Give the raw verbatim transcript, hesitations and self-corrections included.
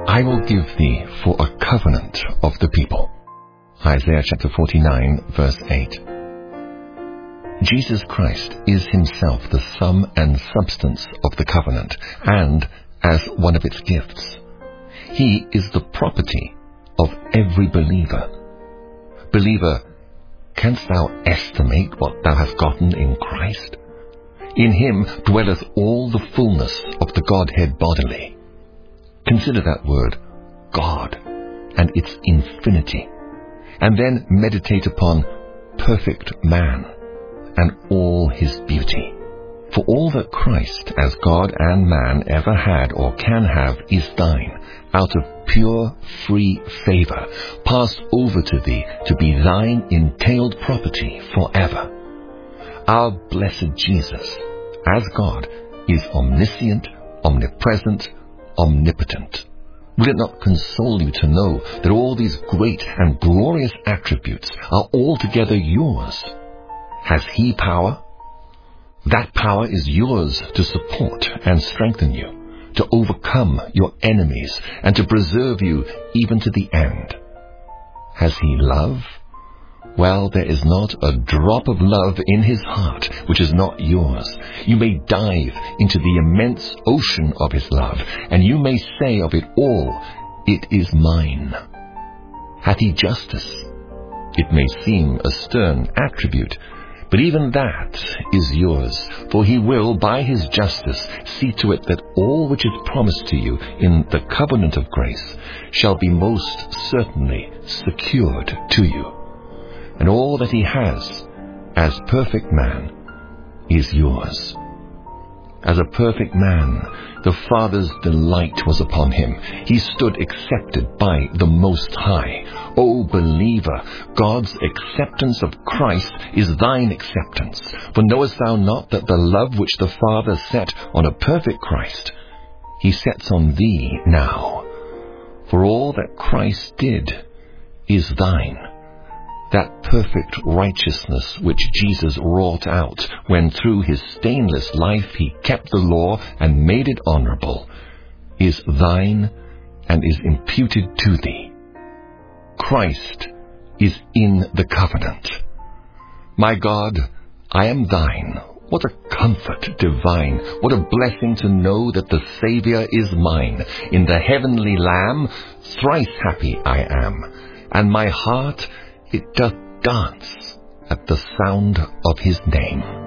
I will give thee for a covenant of the people. Isaiah chapter forty-nine, verse eight. Jesus Christ is himself the sum and substance of the covenant, and as one of its gifts. He is the property of every believer. Believer, canst thou estimate what thou hast gotten in Christ? In him dwelleth all the fullness of the Godhead bodily. Consider that word, God, and its infinity, and then meditate upon perfect man and all his beauty. For all that Christ, as God and man, ever had or can have is thine, out of pure, free favor, passed over to thee to be thine entailed property forever. Our blessed Jesus, as God, is omniscient, omnipresent, omnipotent. Will it not console you to know that all these great and glorious attributes are altogether yours? Has he power? That power is yours to support and strengthen you, to overcome your enemies, and to preserve you even to the end. Has he love? Well, there is not a drop of love in his heart which is not yours. You may dive into the immense ocean of his love, and you may say of it all, it is mine. Hath he justice? It may seem a stern attribute, but even that is yours, for he will, by his justice, see to it that all which is promised to you in the covenant of grace shall be most certainly secured to you. And all that he has, as perfect man, is yours. As a perfect man, the Father's delight was upon him. He stood accepted by the Most High. O believer, God's acceptance of Christ is thine acceptance. For knowest thou not that the love which the Father set on a perfect Christ, he sets on thee now? For all that Christ did is thine. That perfect righteousness which Jesus wrought out when through his stainless life he kept the law and made it honorable, is thine and is imputed to thee. Christ is in the covenant. My God, I am thine. What a comfort divine! What a blessing to know that the Saviour is mine. In the heavenly Lamb, thrice happy I am, and my heart, it doth dance at the sound of his name.